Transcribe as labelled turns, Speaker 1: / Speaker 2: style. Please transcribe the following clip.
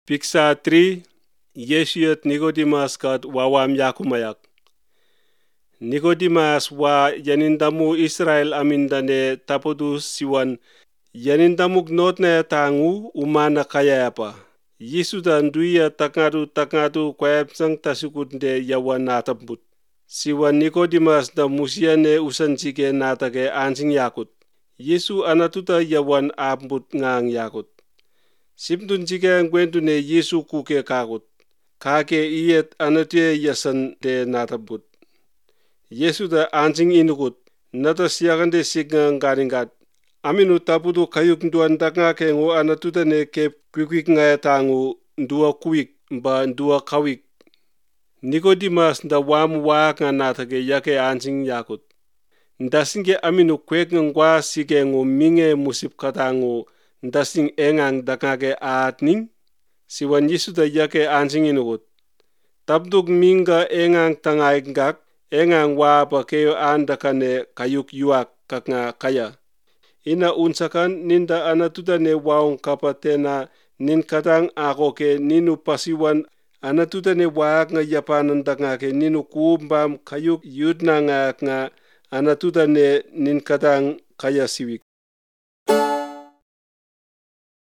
Speaker 1: Picture 3. Yesu at Nicodemus kat wawam yakumayak. Nicodemus wa yanindamu Israel amindane tapodu siwan yanindamuk notna tangu umana kayapa. Yesu dan duya takatu kwayapsang tasukutnde yawan natambut. Siwan Nicodemus da musiane usanchike natake anjing yakut. Yesu anatuta yawan ambut ngang yakut. Simtun jika ngwendune Yesu kuke kakut. Kake iyet anate yasan de natabut. Yesu da anjing inukut. Nata siakande sigang garingat. Aminu tapudu kayuk nduan danga ke ngo anatuta ne ke kwik ngaya tangu ndua kuik mba ndua kawik. Nicodemus da wamu waak nga natage yake anjing yakut. Ndasinge aminu kwek ngwa sige ngo minge musip katangu ndasing engang dakake atning siwan Yesu da yake anjing inukut. Tabduk minga engang tangay ngak engang wapa keyo andakane kayuk yuak kaknga kaya. Ina unsakan ninda anatuta ne waong kapatena nin katang ako ke ninu pasiwan anatuta ne waak nga yapanan dakake ninu kumbam kayuk yudna nga anatuta ne nin katang kaya siwik.